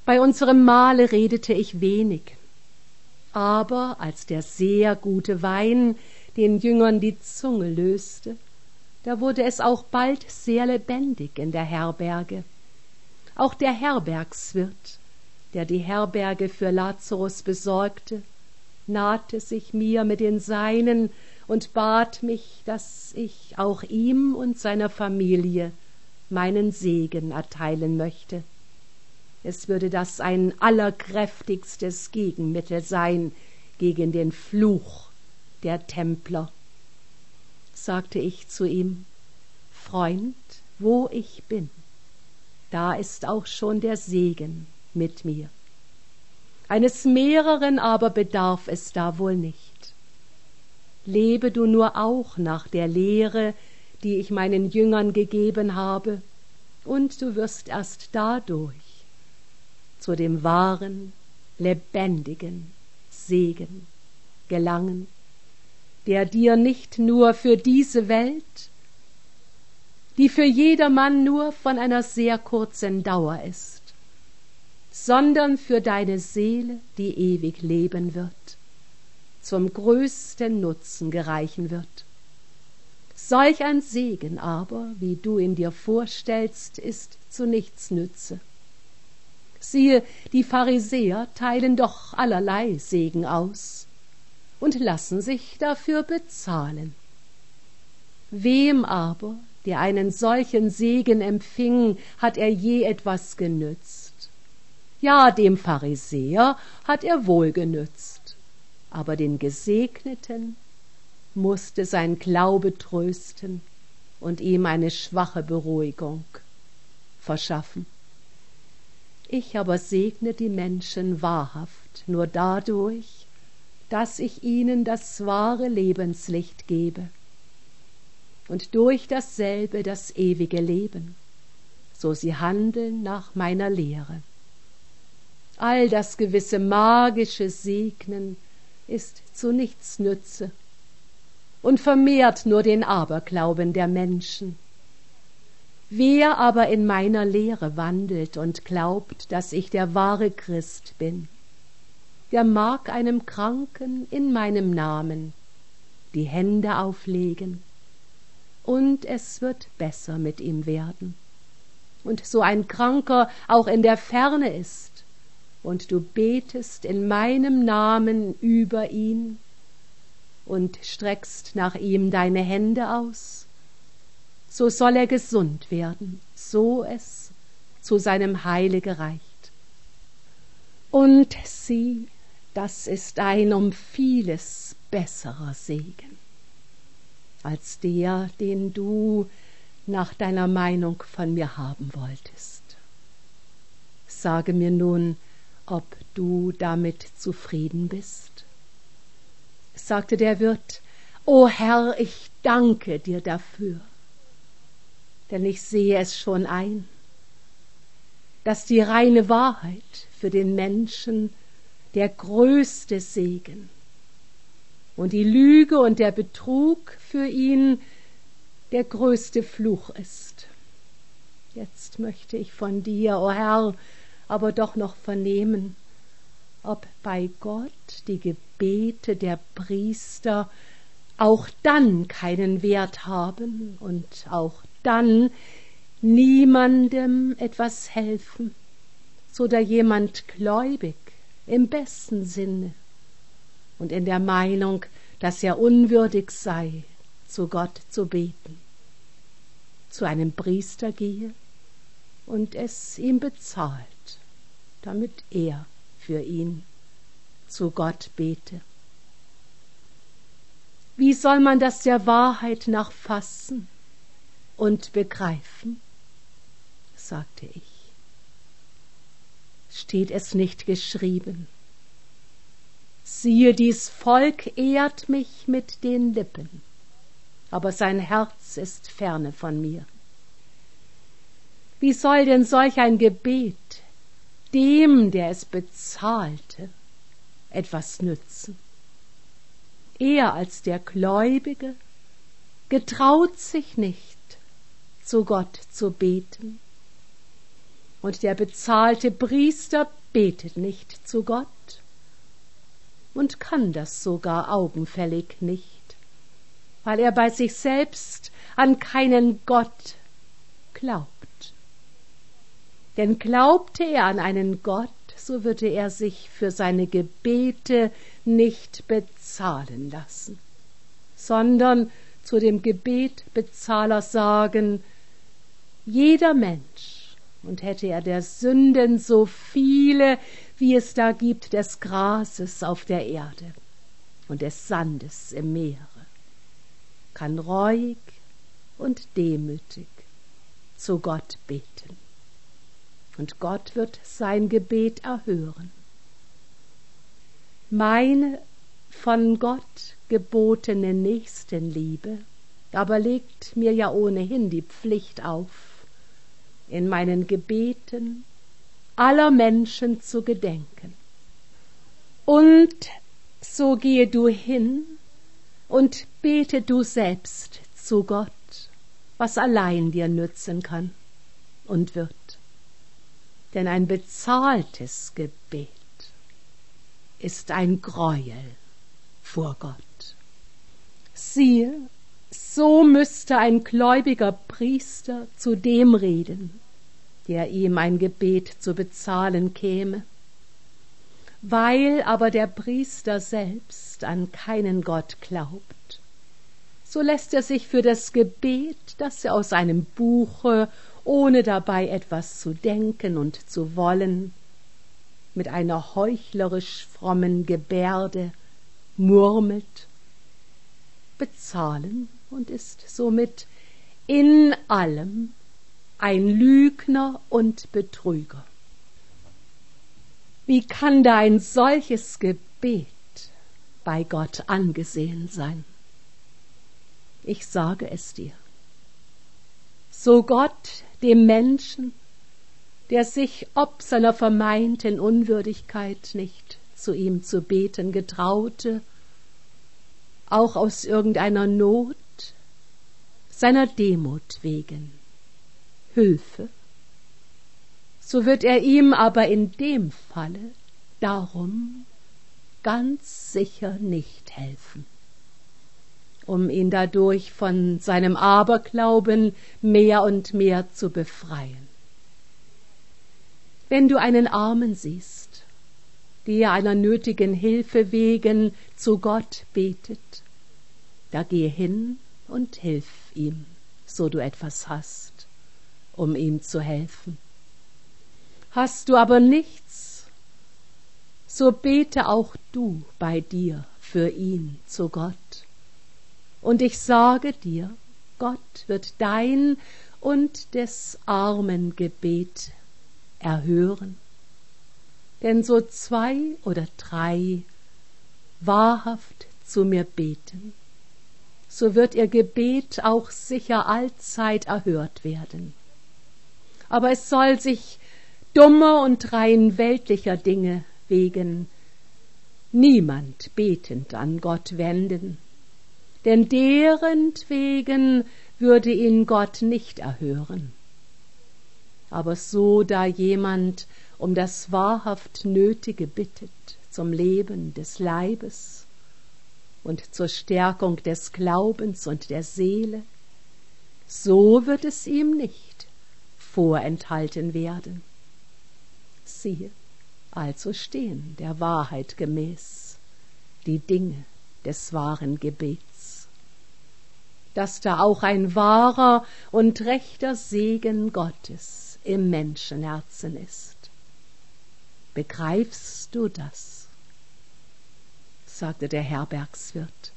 Bei unserem Mahle redete ich wenig, aber als der sehr gute Wein den Jüngern die Zunge löste, da wurde es auch bald sehr lebendig in der Herberge. Auch der Herbergswirt, der die Herberge für Lazarus besorgte, nahte sich mir mit den Seinen und bat mich, dass ich auch ihm und seiner Familie meinen Segen erteilen möchte. Es würde das ein allerkräftigstes Gegenmittel sein gegen den Fluch der Templer. Sagte ich zu ihm: Freund, wo ich bin, da ist auch schon der Segen mit mir. Eines mehreren aber bedarf es da wohl nicht. Lebe du nur auch nach der Lehre, die ich meinen Jüngern gegeben habe, und du wirst erst dadurch zu dem wahren, lebendigen Segen gelangen, der dir nicht nur für diese Welt, die für jedermann nur von einer sehr kurzen Dauer ist, sondern für deine Seele, die ewig leben wird, zum größten Nutzen gereichen wird. Solch ein Segen aber, wie du ihn dir vorstellst, ist zu nichts Nütze. Siehe, die Pharisäer teilen doch allerlei Segen aus und lassen sich dafür bezahlen. Wem aber, der einen solchen Segen empfing, hat er je etwas genützt? Ja, dem Pharisäer hat er wohl genützt, aber den Gesegneten mußte sein Glaube trösten und ihm eine schwache Beruhigung verschaffen. Ich aber segne die Menschen wahrhaft nur dadurch, dass ich ihnen das wahre Lebenslicht gebe und durch dasselbe das ewige Leben, so sie handeln nach meiner Lehre. All das gewisse magische Segnen ist zu nichts Nütze und vermehrt nur den Aberglauben der Menschen. Wer aber in meiner Lehre wandelt und glaubt, dass ich der wahre Christ bin, der mag einem Kranken in meinem Namen die Hände auflegen, und es wird besser mit ihm werden. Und so ein Kranker auch in der Ferne ist, und du betest in meinem Namen über ihn und streckst nach ihm deine Hände aus, so soll er gesund werden, so es zu seinem Heile gereicht. Und sieh, das ist ein um vieles besserer Segen, als der, den du nach deiner Meinung von mir haben wolltest. Sage mir nun, ob du damit zufrieden bist. Sagte der Wirt: O Herr, ich danke dir dafür, denn ich sehe es schon ein, dass die reine Wahrheit für den Menschen der größte Segen und die Lüge und der Betrug für ihn der größte Fluch ist. Jetzt möchte ich von dir, o Herr, aber doch noch vernehmen, ob bei Gott die Gebete der Priester auch dann keinen Wert haben und auch dann niemandem etwas helfen, so da jemand gläubig im besten Sinne und in der Meinung, dass er unwürdig sei, zu Gott zu beten, zu einem Priester gehe und es ihm bezahlt, damit er für ihn zu Gott bete. Wie soll man das der Wahrheit nach fassen und begreifen? Sagte ich. Steht es nicht geschrieben: Siehe, dies Volk ehrt mich mit den Lippen, aber sein Herz ist ferne von mir. Wie soll denn solch ein Gebet dem, der es bezahlte, etwas nützen? Er als der Gläubige getraut sich nicht, zu Gott zu beten. und der bezahlte Priester betet nicht zu Gott und kann das sogar augenfällig nicht, weil er bei sich selbst an keinen Gott glaubt. Denn glaubte er an einen Gott, so würde er sich für seine Gebete nicht bezahlen lassen, sondern zu dem Gebetbezahler sagen: Jeder Mensch, und hätte er der Sünden so viele, wie es da gibt des Grases auf der Erde und des Sandes im Meere, kann reuig und demütig zu Gott beten, und Gott wird sein Gebet erhören. Meine von Gott gebotene Nächstenliebe aber legt mir ja ohnehin die Pflicht auf, in meinen Gebeten aller Menschen zu gedenken. Und so gehe du hin und bete du selbst zu Gott, was allein dir nützen kann und wird. Denn ein bezahltes Gebet ist ein Greuel vor Gott. Siehe, so müsste ein gläubiger Priester zu dem reden, der ihm ein Gebet zu bezahlen käme. Weil aber der Priester selbst an keinen Gott glaubt, so lässt er sich für das Gebet, das er aus einem Buche, ohne dabei etwas zu denken und zu wollen, mit einer heuchlerisch frommen Gebärde murmelt, bezahlen und ist somit in allem ein Lügner und Betrüger. Wie kann da ein solches Gebet bei Gott angesehen sein? Ich sage es dir. So Gott dem Menschen, der sich ob seiner vermeinten Unwürdigkeit nicht zu ihm zu beten getraute, auch aus irgendeiner Not, seiner Demut wegen, Hilfe, so wird er ihm aber in dem Falle darum ganz sicher nicht helfen, um ihn dadurch von seinem Aberglauben mehr und mehr zu befreien. Wenn du einen Armen siehst, der einer nötigen Hilfe wegen zu Gott betet, da geh hin und hilf ihm, so du etwas hast, um ihm zu helfen. Hast du aber nichts, so bete auch du bei dir für ihn zu Gott. Und ich sage dir, Gott wird dein und des armen Gebet erhören. Denn so 2 oder 3 wahrhaft zu mir beten, so wird ihr Gebet auch sicher allzeit erhört werden. Aber es soll sich dummer und rein weltlicher Dinge wegen niemand betend an Gott wenden, denn derentwegen würde ihn Gott nicht erhören. Aber so da jemand um das wahrhaft Nötige bittet zum Leben des Leibes und zur Stärkung des Glaubens und der Seele, so wird es ihm nicht vorenthalten werden. Siehe, also stehen der Wahrheit gemäß die Dinge des wahren Gebets, dass da auch ein wahrer und rechter Segen Gottes im Menschenherzen ist. Begreifst du das? Sagte der Herbergswirt.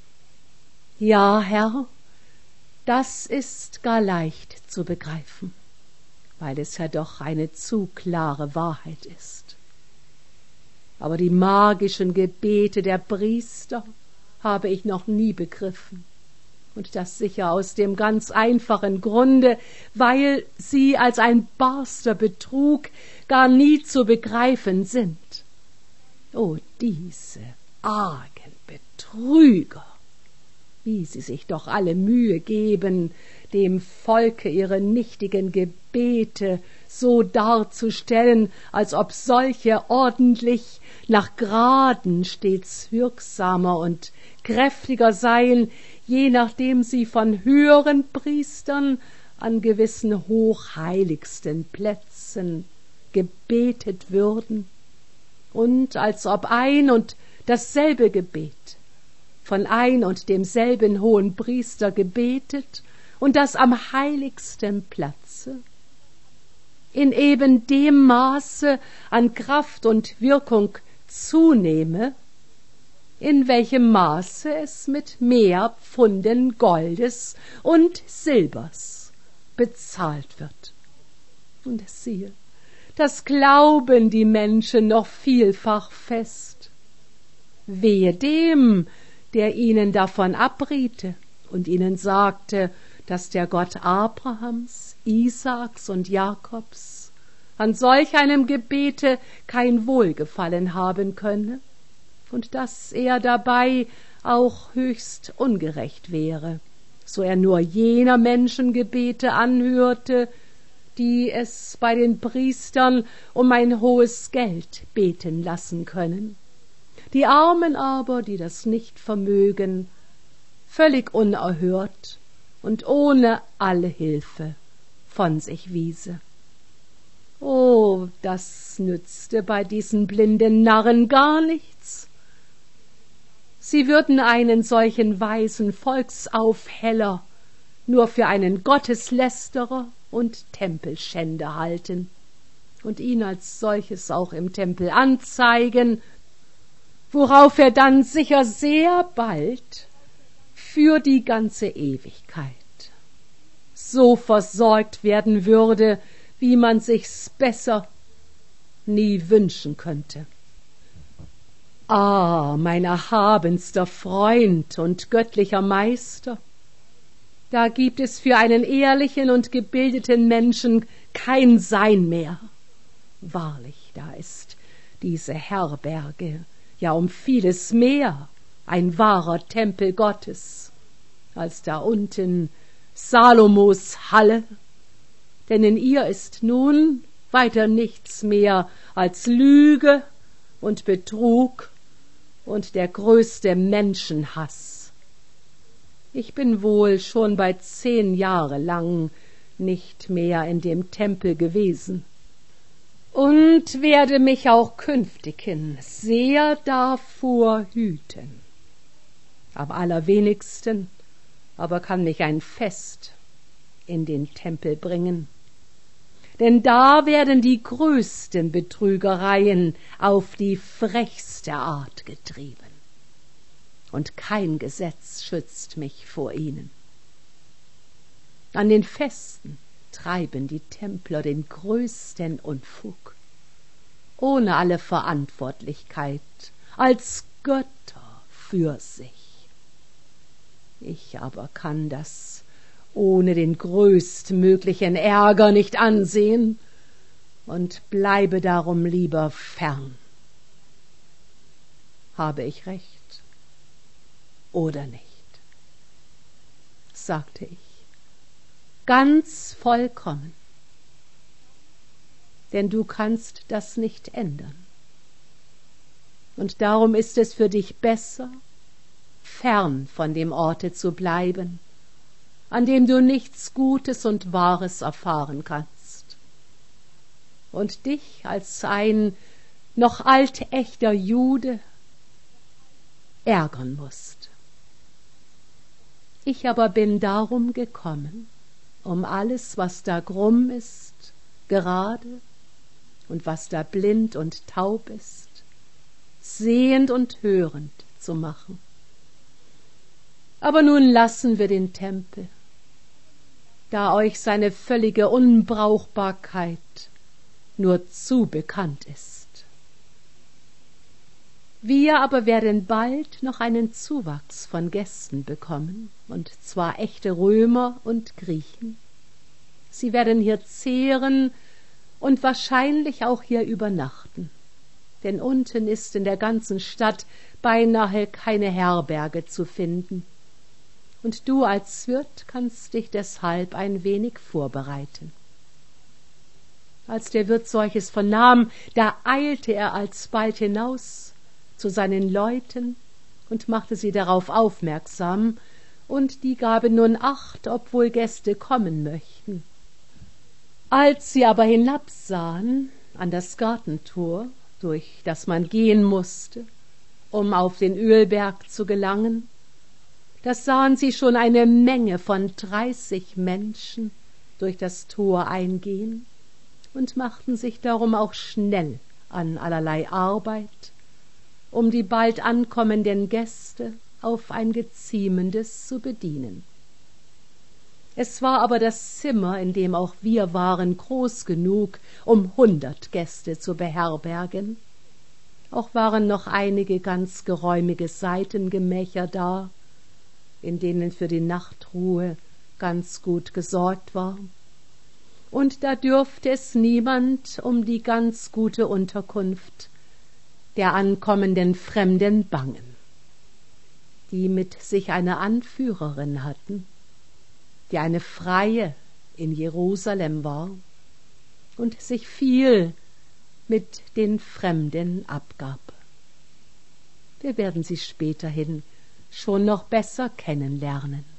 Ja, Herr, das ist gar leicht zu begreifen, weil es ja doch eine zu klare Wahrheit ist. Aber die magischen Gebete der Priester habe ich noch nie begriffen. Und das sicher aus dem ganz einfachen Grunde, weil sie als ein barster Betrug gar nie zu begreifen sind. O, diese argen Betrüger, wie sie sich doch alle Mühe geben, dem Volke ihre nichtigen Gebete so darzustellen, als ob solche ordentlich nach Graden stets wirksamer und kräftiger seien, je nachdem sie von höheren Priestern an gewissen hochheiligsten Plätzen gebetet würden, und als ob ein und dasselbe Gebet von ein und demselben hohen Priester gebetet und das am heiligsten Platze in eben dem Maße an Kraft und Wirkung zunehme, in welchem Maße es mit mehr Pfunden Goldes und Silbers bezahlt wird. Und siehe, das glauben die Menschen noch vielfach fest. Wehe dem, der ihnen davon abriete und ihnen sagte, dass der Gott Abrahams, Isaaks und Jakobs an solch einem Gebete kein Wohlgefallen haben könne und dass er dabei auch höchst ungerecht wäre, so er nur jener Menschengebete anhörte, die es bei den Priestern um ein hohes Geld beten lassen können. Die Armen aber, die das nicht vermögen, völlig unerhört und ohne alle Hilfe von sich wiese. Oh, das nützte bei diesen blinden Narren gar nichts. Sie würden einen solchen weisen Volksaufheller nur für einen Gotteslästerer und Tempelschänder halten und ihn als solches auch im Tempel anzeigen, worauf er dann sicher sehr bald für die ganze Ewigkeit so versorgt werden würde, wie man sich's besser nie wünschen könnte. Ah, mein erhabenster Freund und göttlicher Meister, da gibt es für einen ehrlichen und gebildeten Menschen kein Sein mehr. Wahrlich, da ist diese Herberge ja um vieles mehr ein wahrer Tempel Gottes, als da unten Salomos Halle, denn in ihr ist nun weiter nichts mehr als Lüge und Betrug und der größte Menschenhass. Ich bin wohl schon bei 10 Jahre lang nicht mehr in dem Tempel gewesen und werde mich auch künftighin sehr davor hüten. Am allerwenigsten aber kann mich ein Fest in den Tempel bringen, denn da werden die größten Betrügereien auf die frechste Art getrieben, und kein Gesetz schützt mich vor ihnen. An den Festen treiben die Templer den größten Unfug, ohne alle Verantwortlichkeit, als Götter für sich. Ich aber kann das ohne den größtmöglichen Ärger nicht ansehen und bleibe darum lieber fern. Habe ich recht oder nicht? Sagte ich. Ganz vollkommen. Denn du kannst das nicht ändern. Und darum ist es für dich besser, fern von dem Orte zu bleiben, an dem du nichts Gutes und Wahres erfahren kannst, und dich als ein noch altechter Jude ärgern musst. Ich aber bin darum gekommen, um alles, was da krumm ist, gerade, und was da blind und taub ist, sehend und hörend zu machen. Aber nun lassen wir den Tempel, da euch seine völlige Unbrauchbarkeit nur zu bekannt ist. Wir aber werden bald noch einen Zuwachs von Gästen bekommen, und zwar echte Römer und Griechen. Sie werden hier zehren und wahrscheinlich auch hier übernachten, denn unten ist in der ganzen Stadt beinahe keine Herberge zu finden, und du als Wirt kannst dich deshalb ein wenig vorbereiten. Als der Wirt solches vernahm, da eilte er alsbald hinaus zu seinen Leuten und machte sie darauf aufmerksam, und die gaben nun Acht, ob wohl Gäste kommen möchten. Als sie aber hinabsahen an das Gartentor, durch das man gehen mußte, um auf den Ölberg zu gelangen, da sahen sie schon eine Menge von 30 Menschen durch das Tor eingehen und machten sich darum auch schnell an allerlei Arbeit, um die bald ankommenden Gäste auf ein geziemendes zu bedienen. Es war aber das Zimmer, in dem auch wir waren, groß genug, um 100 Gäste zu beherbergen. Auch waren noch einige ganz geräumige Seitengemächer da, in denen für die Nachtruhe ganz gut gesorgt war. Und da dürfte es niemand um die ganz gute Unterkunft der ankommenden Fremden bangen, die mit sich eine Anführerin hatten, die eine Freie in Jerusalem war und sich viel mit den Fremden abgab. Wir werden sie späterhin schon noch besser kennenlernen.